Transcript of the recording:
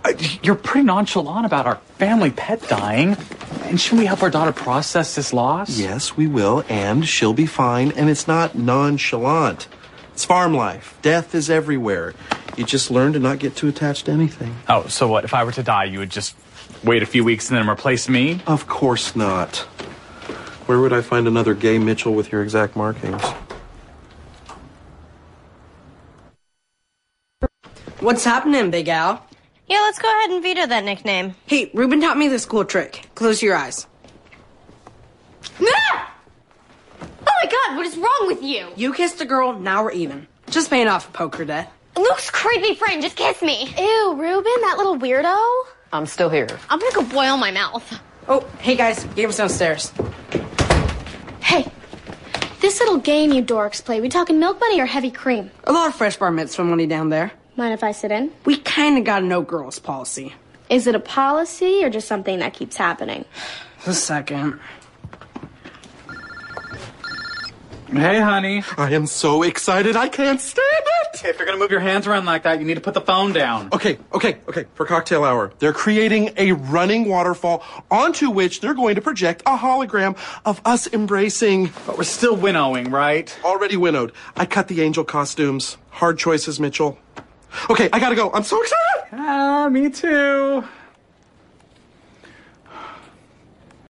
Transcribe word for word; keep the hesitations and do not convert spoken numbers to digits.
Uh, you're pretty nonchalant about our family pet dying. And shouldn't we help our daughter process this loss? Yes, we will, and she'll be fine, and it's not nonchalant. It's farm life. Death is everywhere. You just learn to not get too attached to anything. Oh, so what? If I were to die, you would just wait a few weeks and then replace me? Of course not. Where would I find another gay Mitchell with your exact markings? What's happening, Big Al? Yeah, let's go ahead and veto that nickname. Hey, Ruben taught me this cool trick. Close your eyes. Ah! Oh my god, what is wrong with you? You kissed a girl, now we're even. Just paying off a poker debt. Luke's creepy friend, just kiss me. Ew, Ruben, that little weirdo. I'm still here. I'm gonna go boil my mouth. Oh, hey guys, Gabe's downstairs. Hey, this little game you dorks play, we talking milk buddy or heavy cream? A lot of fresh bar mitzvah money down there. Mind if I sit in? We kinda got a no girls policy. Is it a policy or just something that keeps happening? A second. Hey, honey. I am so excited, I can't stand it! If you're gonna move your hands around like that, you need to put the phone down. Okay, okay, okay, for cocktail hour. They're creating a running waterfall onto which they're going to project a hologram of us embracing. But we're still winnowing, right? Already winnowed. I cut the angel costumes. Hard choices, Mitchell. Okay, I gotta go. I'm so excited! Ah, me too.